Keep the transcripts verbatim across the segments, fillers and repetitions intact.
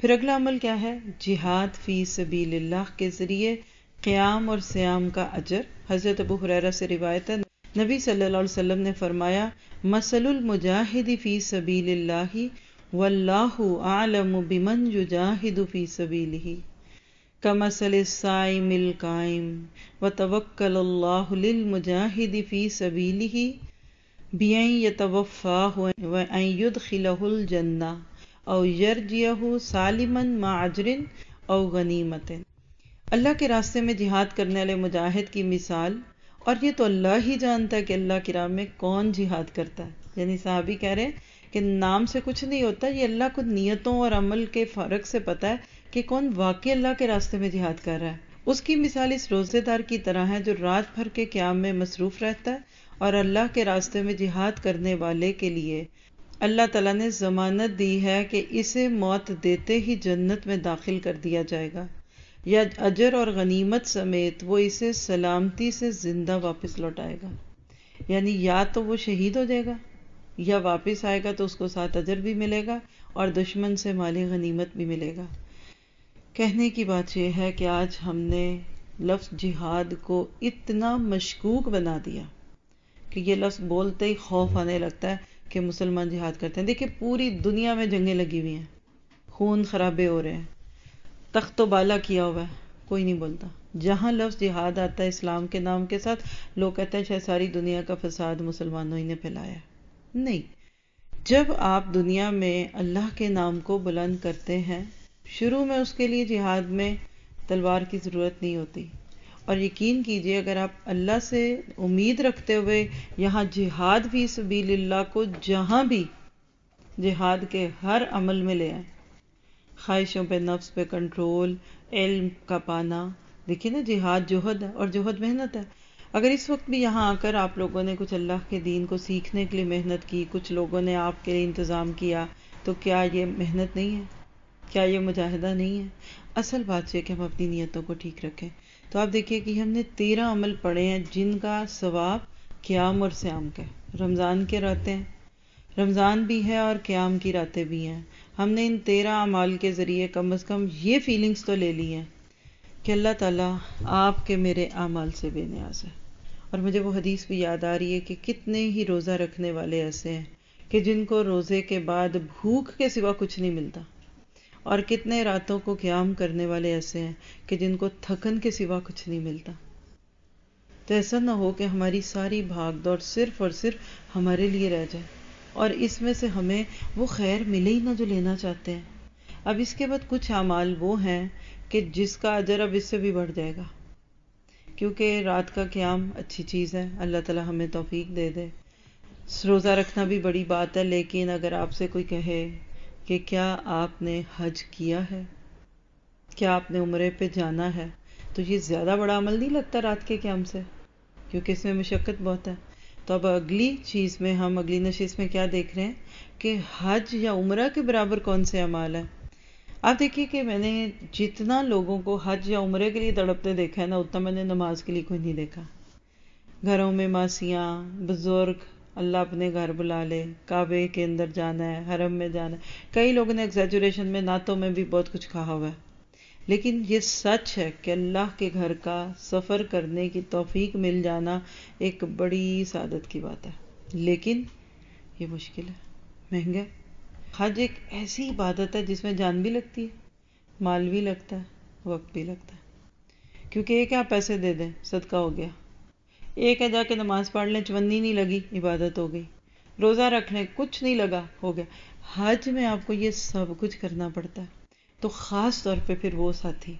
پھر اگلا عمل کیا ہے؟ جہاد فی سبیل اللہ کے ذریعے قیام اور صیام کا اجر۔ حضرت ابو ہریرہ سے روایت ہے، نبی صلی اللہ علیہ وسلم نے فرمایا، مثل المجاہد فی سبیل اللہ واللہ اعلم بمن یجاہد فی سبیلہ کمثل الصائم القائم وتوکل اللہ للمجاہد فی سبیلہ بأن یتوفاہ وأن یدخلہ الجنہ او یرجعہ سالما مع اجر او غنیمت۔ اللہ کے راستے میں جہاد کرنے والے مجاہد کی مثال، اور یہ تو اللہ ہی جانتا ہے کہ اللہ کی راہ میں کون جہاد کرتا ہے، یعنی صحابی کہہ رہے ہیں کہ نام سے کچھ نہیں ہوتا، یہ اللہ کو نیتوں اور عمل کے فرق سے پتہ ہے کہ کون واقعی اللہ کے راستے میں جہاد کر رہا ہے۔ اس کی مثال اس روزے دار کی طرح ہے جو رات بھر کے قیام میں مصروف رہتا ہے، اور اللہ کے راستے میں جہاد کرنے والے کے لیے اللہ تعالیٰ نے ضمانت دی ہے کہ اسے موت دیتے ہی جنت میں داخل کر دیا جائے گا، یا اجر اور غنیمت سمیت وہ اسے سلامتی سے زندہ واپس لوٹائے گا۔ یعنی یا تو وہ شہید ہو جائے گا یا واپس آئے گا تو اس کو ساتھ اجر بھی ملے گا اور دشمن سے مالی غنیمت بھی ملے گا۔ کہنے کی بات یہ ہے کہ آج ہم نے لفظ جہاد کو اتنا مشکوک بنا دیا کہ یہ لفظ بولتے ہی خوف آنے لگتا ہے کہ مسلمان جہاد کرتے ہیں۔ دیکھیں پوری دنیا میں جنگیں لگی ہوئی ہیں، خون خرابے ہو رہے ہیں، تخت و بالا کیا ہوا ہے، کوئی نہیں بولتا۔ جہاں لفظ جہاد آتا ہے اسلام کے نام کے ساتھ، لوگ کہتے ہیں شاید ساری دنیا کا فساد مسلمانوں ہی نے پھیلایا ہے۔ نہیں، جب آپ دنیا میں اللہ کے نام کو بلند کرتے ہیں، شروع میں اس کے لیے جہاد میں تلوار کی ضرورت نہیں ہوتی، اور یقین کیجئے اگر آپ اللہ سے امید رکھتے ہوئے یہاں جہاد فی سبیل اللہ کو جہاں بھی جہاد کے ہر عمل میں لے آئیں، خواہشوں پہ، نفس پہ کنٹرول، علم کا پانا، دیکھیں نا جہاد جوہد ہے اور جوہد محنت ہے۔ اگر اس وقت بھی یہاں آ کر آپ لوگوں نے کچھ اللہ کے دین کو سیکھنے کے لیے محنت کی، کچھ لوگوں نے آپ کے لیے انتظام کیا، تو کیا یہ محنت نہیں ہے؟ کیا یہ مجاہدہ نہیں ہے؟ اصل بات یہ کہ ہم اپنی نیتوں کو ٹھیک رکھیں۔ تو آپ دیکھیے کہ ہم نے تیرہ عمل پڑھے ہیں جن کا ثواب قیام اور صیام کا ہے۔ رمضان کے راتیں ہیں، رمضان بھی ہے اور قیام کی راتیں بھی ہیں۔ ہم نے ان تیرہ اعمال کے ذریعے کم از کم یہ فیلنگز تو لے لی ہیں کہ اللہ تعالیٰ آپ کے میرے اعمال سے بے نیاز ہے۔ اور مجھے وہ حدیث بھی یاد آ رہی ہے کہ کتنے ہی روزہ رکھنے والے ایسے ہیں کہ جن کو روزے کے بعد بھوک کے سوا کچھ نہیں ملتا، اور کتنے راتوں کو قیام کرنے والے ایسے ہیں کہ جن کو تھکن کے سوا کچھ نہیں ملتا۔ تو ایسا نہ ہو کہ ہماری ساری بھاگ دوڑ صرف اور صرف ہمارے لیے رہ جائے، اور اس میں سے ہمیں وہ خیر ملے ہی نہ جو لینا چاہتے ہیں۔ اب اس کے بعد کچھ اعمال وہ ہیں کہ جس کا اجر اب اس سے بھی بڑھ جائے گا، کیونکہ رات کا قیام اچھی چیز ہے، اللہ تعالیٰ ہمیں توفیق دے دے۔ روزہ رکھنا بھی بڑی بات ہے، لیکن اگر آپ سے کوئی کہے کہ کیا آپ نے حج کیا ہے، کیا آپ نے عمرے پہ جانا ہے، تو یہ زیادہ بڑا عمل نہیں لگتا رات کے قیام سے، کیونکہ اس میں مشقت بہت ہے۔ تو اب اگلی چیز میں ہم اگلی نشست میں کیا دیکھ رہے ہیں کہ حج یا عمرہ کے برابر کون سے اعمال ہیں۔ آپ دیکھیے کہ میں نے جتنا لوگوں کو حج یا عمرے کے لیے تڑپتے دیکھا ہے نا، اتنا میں نے نماز کے لیے کوئی نہیں دیکھا۔ گھروں میں ماسیاں، بزرگ، اللہ اپنے گھر بلا لے، کعبے کے اندر جانا ہے، حرم میں جانا ہے۔ کئی لوگوں نے ایگزیجریشن میں نعتوں میں بھی بہت کچھ کہا ہوا ہے، لیکن یہ سچ ہے کہ اللہ کے گھر کا سفر کرنے کی توفیق مل جانا ایک بڑی سعادت کی بات ہے، لیکن یہ مشکل ہے، مہنگا ہے۔ حج ایک ایسی عبادت ہے جس میں جان بھی لگتی ہے، مال بھی لگتا ہے، وقت بھی لگتا ہے، کیونکہ ایک ہے آپ پیسے دے دیں صدقہ ہو گیا، ایک ہے جا کے نماز پڑھ لیں، چونی نہیں لگی عبادت ہو گئی، روزہ رکھ لیں کچھ نہیں لگا ہو گیا۔ حج میں آپ کو یہ سب کچھ کرنا پڑتا ہے۔ تو خاص طور پہ پھر وہ ساتھی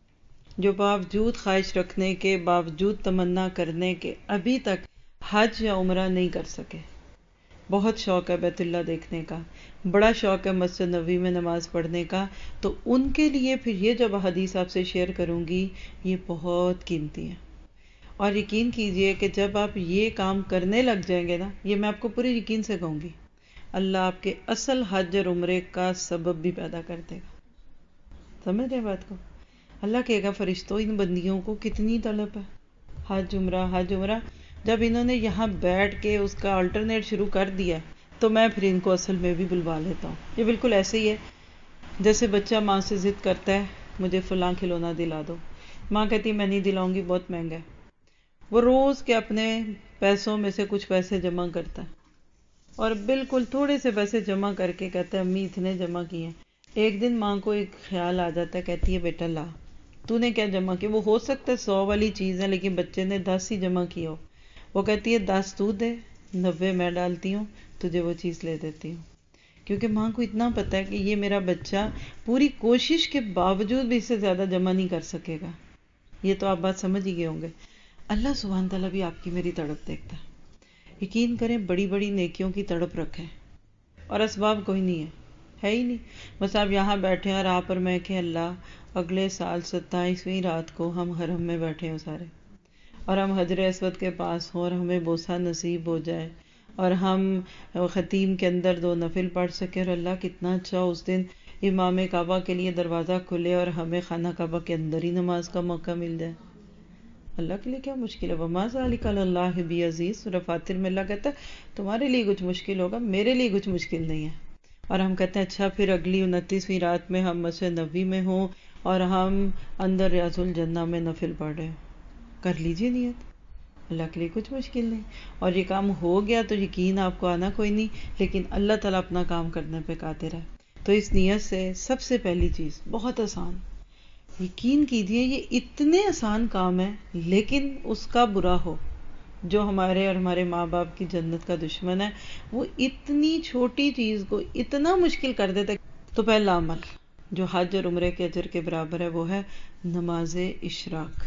جو باوجود خواہش رکھنے کے، باوجود تمنا کرنے کے ابھی تک حج یا عمرہ نہیں کر سکے، بہت شوق ہے بیت اللہ دیکھنے کا، بڑا شوق ہے مسجد نبوی میں نماز پڑھنے کا، تو ان کے لیے پھر یہ جب حدیث آپ سے شیئر کروں گی یہ بہت قیمتی ہے۔ اور یقین کیجئے کہ جب آپ یہ کام کرنے لگ جائیں گے نا، یہ میں آپ کو پورے یقین سے کہوں گی، اللہ آپ کے اصل حج اور عمرے کا سبب بھی پیدا کر دے گا۔ سمجھ رہے بات کو؟ اللہ کہے گا فرشتوں ان بندیوں کو کتنی طلب ہے، حج عمرہ حج عمرہ، جب انہوں نے یہاں بیٹھ کے اس کا الٹرنیٹ شروع کر دیا تو میں پھر ان کو اصل میں بھی بلوا لیتا ہوں۔ یہ بالکل ایسے ہی ہے جیسے بچہ ماں سے ضد کرتا ہے مجھے فلاں کھلونا دلا دو، ماں کہتی ہے میں نہیں دلاؤں گی، بہت مہنگا ہے. وہ روز کے اپنے پیسوں میں سے کچھ پیسے جمع کرتا ہے اور بالکل تھوڑے سے پیسے جمع کر کے کہتا ہے امی اتنے جمع کیے ہیں. ایک دن ماں کو ایک خیال آ جاتا ہے، کہتی ہے بیٹا لا، تو نے کیا جمع کیا؟ وہ ہو سکتا ہے سو والی چیز ہے لیکن بچے نے دس ہی جمع کیا ہو. وہ کہتی ہے دس تو دے، نوے میں ڈالتی ہوں، تجھے وہ چیز لے دیتی ہوں. کیونکہ ماں کو اتنا پتا ہے کہ یہ میرا بچہ پوری کوشش کے باوجود بھی اس سے زیادہ جمع نہیں کر سکے گا. یہ تو آپ بات سمجھ ہی گئے ہوں گے. اللہ سبحانہ تعالیٰ بھی آپ کی میری تڑپ دیکھتا ہے. یقین کریں بڑی بڑی نیکیوں کی تڑپ رکھیں اور اسباب کوئی نہیں ہے، ہے ہی نہیں. بس آپ یہاں بیٹھے ہیں اور آپ اور میں کہ اللہ اگلے سال ستائیسویں رات کو ہم حرم میں بیٹھے ہوں سارے، اور ہم حجر اسود کے پاس ہوں اور ہمیں بوسہ نصیب ہو جائے اور ہم ختیم کے اندر دو نفل پڑھ سکیں. اور اللہ کتنا اچھا اس دن امام کعبہ کے لیے دروازہ کھلے اور ہمیں خانہ کعبہ کے اندر ہی نماز کا موقع مل جائے. اللہ کے لیے کیا مشکل ہے؟ وَمَا ذَلِكَ عَلَى اللَّهِ بِعَزِيزٍ. سورہ فاتر میں اللہ کہتا ہے تمہارے لیے کچھ مشکل ہوگا، میرے لیے کچھ مشکل نہیں ہے. اور ہم کہتے ہیں اچھا پھر اگلی انتیسویں رات میں ہم مسجد نبوی میں ہوں اور ہم اندر ریاض الجنہ میں نفل پڑھ رہے ہوں. کر لیجئے نیت، اللہ کے لیے کچھ مشکل نہیں. اور یہ کام ہو گیا تو یقین آپ کو آنا کوئی نہیں، لیکن اللہ تعالیٰ اپنا کام کرنے پہ قادر ہے. تو اس نیت سے سب سے پہلی چیز بہت آسان، یقین کیجئے یہ اتنے آسان کام ہے لیکن اس کا برا ہو جو ہمارے اور ہمارے ماں باپ کی جنت کا دشمن ہے، وہ اتنی چھوٹی چیز کو اتنا مشکل کر دیتا ہے. تو پہلا عمل جو حج اور عمرے کے اجر کے برابر ہے وہ ہے نماز اشراق.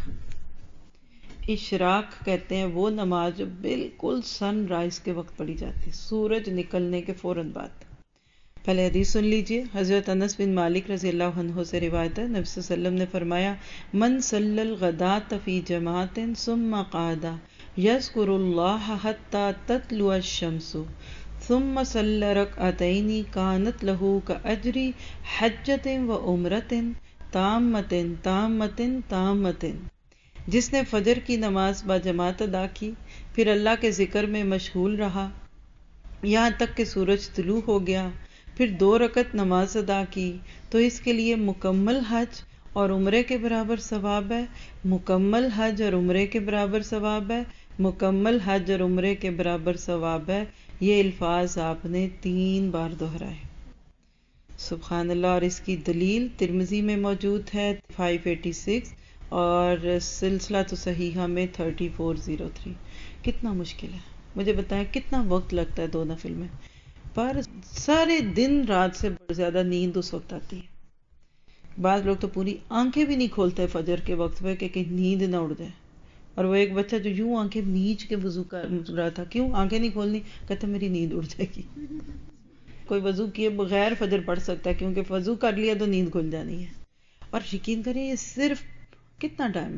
اشراق کہتے ہیں وہ نماز جو بالکل سن رائز کے وقت پڑھی جاتی ہے، سورج نکلنے کے فوراً بعد. پہلے حدیث سن لیجئے. حضرت انس بن مالک رضی اللہ عنہ سے روایت ہے، نبی صلی اللہ علیہ وسلم نے فرمایا من صلی الغداۃ فی جماعت ثم قعد یذکر اللہ حتی تطلع الشمس ثم صلی رکعتین کانت له کاجر حجۃ و عمرۃ تامۃ تامۃ تامۃ. جس نے فجر کی نماز با جماعت ادا کی، پھر اللہ کے ذکر میں مشغول رہا یہاں تک کہ سورج طلوع ہو گیا، پھر دو رکعت نماز ادا کی، تو اس کے لیے مکمل حج اور عمرے کے برابر ثواب ہے. مکمل حج اور عمرے کے برابر ثواب ہے. مکمل حج اور عمرے کے برابر ثواب ہے. یہ الفاظ آپ نے تین بار دہرائے. سبحان اللہ. اور اس کی دلیل ترمذی میں موجود ہے پانچ سو چھیاسی اور سلسلہ تو صحیحہ میں تین ہزار چار سو تین. کتنا مشکل ہے مجھے بتائیں، کتنا وقت لگتا ہے دو نفل میں، پر سارے دن رات سے بڑھ زیادہ نیند اس وقت آتی ہے. بعض لوگ تو پوری آنکھیں بھی نہیں کھولتے فجر کے وقت پہ کہ کہیں نیند نہ اڑ جائے. اور وہ ایک بچہ جو یوں آنکھیں میچ کے وضو کر رہا تھا، کیوں آنکھیں نہیں کھولنی؟ کہتا میری نیند اڑ جائے گی. کوئی وضو کیے بغیر فجر پڑھ سکتا ہے کیونکہ وضو کر لیا تو نیند کھل جانی ہے. اور یقین کریں یہ صرف کتنا ٹائم ہے.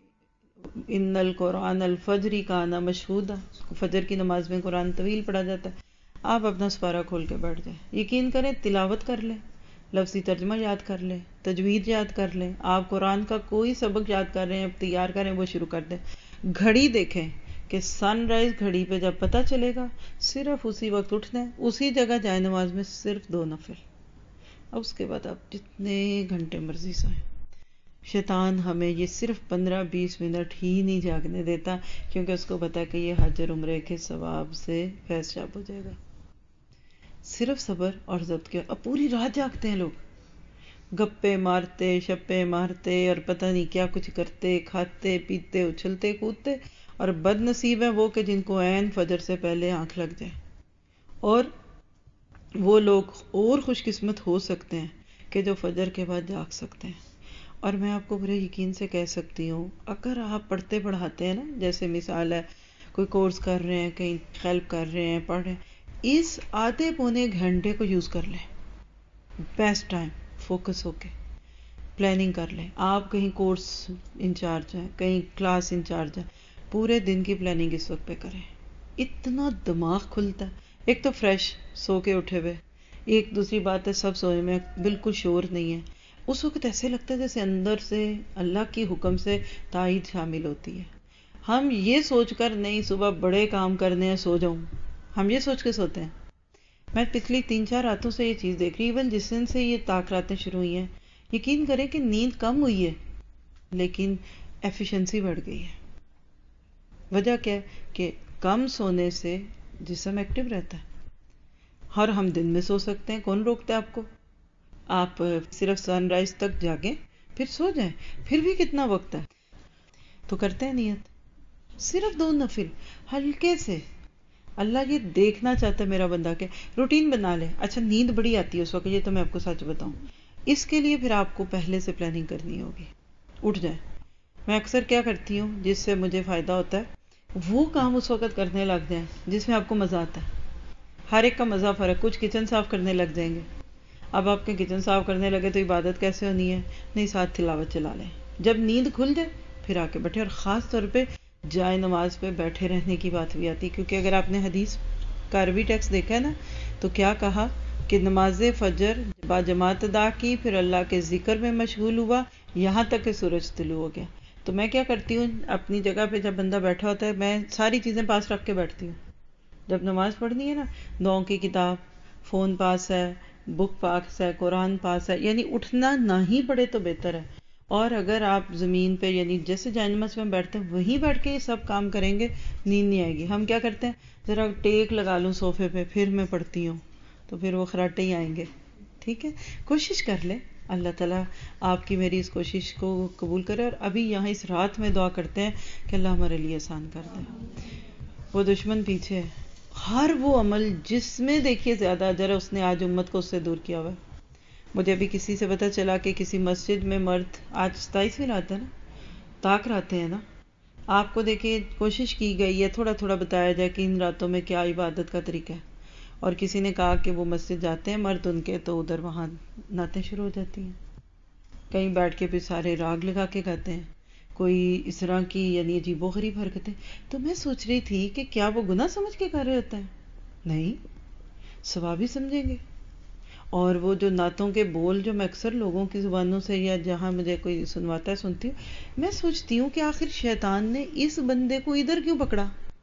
ان القرآن الفجر کان مشہودا، فجر کی نماز میں قرآن طویل پڑھا جاتا ہے. آپ اپنا سپارہ کھول کے بیٹھ جائیں، یقین کریں تلاوت کر لیں، لفظی ترجمہ یاد کر لیں، تجوید یاد کر لیں. آپ قرآن کا کوئی سبق یاد کر رہے ہیں، تیار کریں، وہ شروع کر دیں. گھڑی دیکھیں کہ سن رائز گھڑی پہ جب پتہ چلے گا صرف اسی وقت اٹھنا ہے، اسی جگہ جائے نماز میں صرف دو نفل. اب اس کے بعد آپ جتنے گھنٹے مرضی سوئیں. شیطان ہمیں یہ صرف پندرہ بیس منٹ ہی نہیں جاگنے دیتا کیونکہ اس کو پتا ہے کہ یہ حج اور عمرے کے ثواب سے فیض یاب ہو جائے گا. صرف صبر اور ضبط کیا. اب پوری رات جاگتے ہیں لوگ، گپے مارتے شپے مارتے اور پتہ نہیں کیا کچھ کرتے، کھاتے پیتے اچھلتے کودتے. اور بد نصیب ہے وہ کہ جن کو عین فجر سے پہلے آنکھ لگ جائے. اور وہ لوگ اور خوش قسمت ہو سکتے ہیں کہ جو فجر کے بعد جاگ سکتے ہیں. اور میں آپ کو بڑے یقین سے کہہ سکتی ہوں اگر آپ پڑھتے پڑھاتے ہیں نا، جیسے مثال ہے کوئی کورس کر رہے ہیں، کہیں ہیلپ کر رہے ہیں، پڑھ رہے ہیں، اس آدھے پونے گھنٹے کو یوز کر لیں. بیسٹ ٹائم فوکس ہو کے پلاننگ کر لیں. آپ کہیں کورس انچارج ہیں، کہیں کلاس انچارج ہیں، پورے دن کی پلاننگ اس وقت پہ کریں. اتنا دماغ کھلتا ہے. ایک تو فریش سو کے اٹھے ہوئے، ایک دوسری بات ہے سب سوئے میں بالکل شور نہیں ہے. اس وقت ایسے لگتا ہے جیسے اندر سے اللہ کی حکم سے تائید شامل ہوتی ہے. ہم یہ سوچ کر نہیں صبح بڑے کام کرنے ہیں سو جاؤں، ہم یہ سوچ کے سوتے ہیں. میں پچھلی تین چار راتوں سے یہ چیز دیکھ رہی، ایون جس دن سے یہ طاق راتیں شروع ہوئی ہیں، یقین کریں کہ نیند کم ہوئی ہے لیکن ایفیشنسی بڑھ گئی ہے۔ وجہ کیا ہے کہ کم سونے سے جسم ایکٹیو رہتا ہے، اور ہم دن میں سو سکتے ہیں، کون روکتا ہے آپ کو؟ آپ صرف سن رائز تک جاگیں پھر سو جائیں، پھر بھی کتنا وقت ہے؟ تو کرتے ہیں نیت، صرف دو نفل ہلکے سے۔ اللہ یہ دیکھنا چاہتا ہے میرا بندہ کہ روٹین بنا لے۔ اچھا نیند بڑی آتی ہے اس وقت، یہ تو میں آپ کو سچ بتاؤں، اس کے لیے پھر آپ کو پہلے سے پلاننگ کرنی ہوگی۔ اٹھ جائیں۔ میں اکثر کیا کرتی ہوں جس سے مجھے فائدہ ہوتا ہے، وہ کام اس وقت کرنے لگ جائیں جس میں آپ کو مزہ آتا ہے۔ ہر ایک کا مزہ فرق، کچھ کچن صاف کرنے لگ جائیں گے، اب آپ کے کچن صاف کرنے لگے تو عبادت کیسے ہونی ہے؟ نہیں، ساتھ تلاوت چلا لیں، جب نیند کھل جائے پھر آ کے بیٹھے۔ اور خاص طور پہ جائے نماز پہ بیٹھے رہنے کی بات بھی آتی، کیونکہ اگر آپ نے حدیث کا عربی ٹیکسٹ دیکھا ہے نا تو کیا کہا کہ نماز فجر با جماعت ادا کی، پھر اللہ کے ذکر میں مشغول ہوا یہاں تک کہ سورج طلوع ہو گیا۔ تو میں کیا کرتی ہوں، اپنی جگہ پہ جب بندہ بیٹھا ہوتا ہے میں ساری چیزیں پاس رکھ کے بیٹھتی ہوں۔ جب نماز پڑھنی ہے نا، دعاؤں کی کتاب، فون پاس ہے، بک پاس ہے، قرآن پاس ہے، یعنی اٹھنا نہ ہی پڑے تو بہتر ہے۔ اور اگر آپ زمین پہ یعنی جیسے جائے نماز میں بیٹھتے ہیں وہیں بیٹھ کے یہ سب کام کریں گے، نیند نہیں آئے گی۔ ہم کیا کرتے ہیں، ذرا ٹیک لگا لوں صوفے پہ پھر میں پڑھتی ہوں، تو پھر وہ خراٹے ہی آئیں گے۔ ٹھیک ہے، کوشش کر لیں، اللہ تعالیٰ آپ کی میری اس کوشش کو قبول کرے۔ اور ابھی یہاں اس رات میں دعا کرتے ہیں کہ اللہ ہمارے لیے آسان کر دے۔ وہ دشمن پیچھے ہے، ہر وہ عمل جس میں دیکھیے زیادہ اجر ہے اس نے آج امت کو اس سے دور کیا ہوا ہے۔ مجھے ابھی کسی سے پتا چلا کہ کسی مسجد میں مرد، آج ستائیسویں رات ہے نا، طاق راتیں ہیں نا، آپ کو دیکھیے کوشش کی گئی ہے تھوڑا تھوڑا بتایا جائے کہ ان راتوں میں کیا عبادت کا طریقہ ہے، اور کسی نے کہا کہ وہ مسجد جاتے ہیں مرد ان کے تو ادھر وہاں نعتیں شروع ہو جاتی ہیں، کہیں بیٹھ کے پھر سارے راگ لگا کے گاتے ہیں، کوئی اس طرح کی یعنی عجیب و غریب حرکتیں۔ تو میں سوچ رہی تھی کہ کیا وہ گناہ سمجھ کے کر رہے ہوتے ہیں؟ نہیں، ثواب ہی سمجھیں گے۔ اور وہ جو نعتوں کے بول جو میں اکثر لوگوں کی زبانوں سے یا جہاں مجھے کوئی سنواتا ہے سنتی ہوں، میں سوچتی ہوں کہ آخر شیطان نے اس بندے کو ادھر کیوں پکڑا؟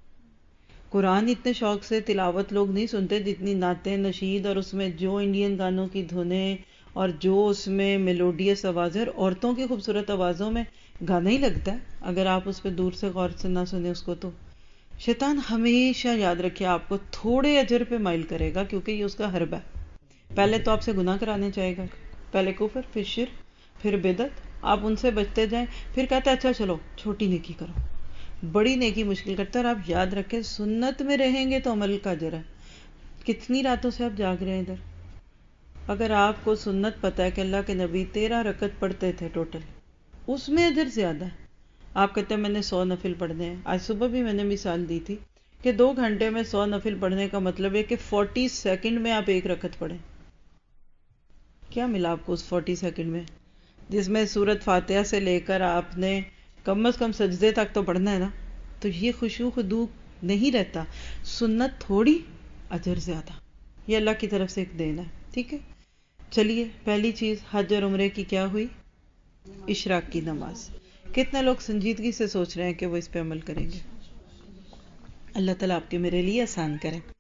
قرآن اتنے شوق سے تلاوت لوگ نہیں سنتے جتنی نعتیں، نشید، اور اس میں جو انڈین گانوں کی دھنیں اور جو اس میں میلوڈیس آوازیں اور عورتوں کی خوبصورت آوازوں میں گانا ہی لگتا ہے، اگر آپ اس پہ دور سے غور سے نہ سنیں اس کو۔ تو شیطان ہمیشہ یاد رکھے آپ کو تھوڑے اجر پہ مائل کرے گا، کیونکہ یہ اس کا حرب ہے۔ پہلے تو آپ سے گناہ کرانے چاہے گا، پہلے کفر، پھر شرک، پھر بدعت، آپ ان سے بچتے جائیں، پھر کہتا ہے اچھا چلو چھوٹی نیکی کرو، بڑی نیکی مشکل کرتا ہے۔ اور آپ یاد رکھیں سنت میں رہیں گے تو عمل کا اجر ہے۔ کتنی راتوں سے آپ جاگ رہے ہیں ادھر؟ اگر آپ کو سنت پتہ ہے کہ اللہ کے نبی تیرہ رکعت پڑھتے تھے ٹوٹل، اس میں اجر زیادہ ہے۔ آپ کہتے ہیں میں نے سو نفل پڑھنے ہیں، آج صبح بھی میں نے مثال دی تھی کہ دو گھنٹے میں سو نفل پڑھنے کا مطلب ہے کہ فورٹی سیکنڈ میں آپ ایک رکعت پڑھیں۔ کیا ملا آپ کو اس فورٹی سیکنڈ میں، جس میں سورت فاتحہ سے لے کر آپ نے کم از کم سجدے تک تو پڑھنا ہے نا؟ تو یہ خشوع خضوع نہیں رہتا، سنت تھوڑی اجر زیادہ، یہ اللہ کی طرف سے ایک دین ہے۔ ٹھیک ہے، چلیے پہلی چیز حج اور عمرے کی کیا ہوئی؟ اشراق کی نماز۔ کتنے لوگ سنجیدگی سے سوچ رہے ہیں کہ وہ اس پہ عمل کریں گے؟ اللہ تعالیٰ آپ کے میرے لیے آسان کریں۔